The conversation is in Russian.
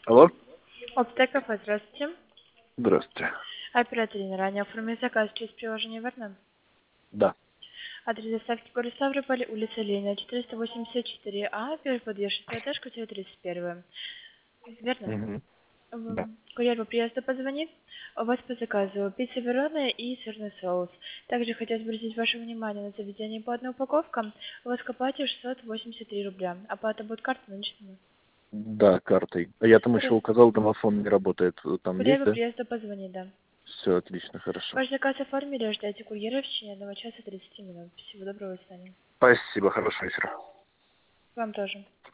Алло? Аптека, здравствуйте. Здравствуйте. Оператор ранее оформил заказ через приложение верно? Да. Адрес доставки город Ставрополь, улица Ленина, 484А, первый подъезд, 6 этаж, квартира 31. Верно? Мгм. Да. Курьер по приезду позвонит. У вас по заказу пицца верона и сырный соус. Также хотел обратить ваше внимание на заведение по одной упаковкам. У вас к оплате 683 рубля. Оплата будет картой наличными. Да, картой. А я там еще Хорошо. указал, домофон не работает. Там Курьер есть, по да? приезду позвонит, да. Все отлично, хорошо. Ваш заказ оформили, ждайте курьера в течение 1 часа 30 минут. Всего доброго, до свидания. Спасибо, хорошего вечера. Вам тоже.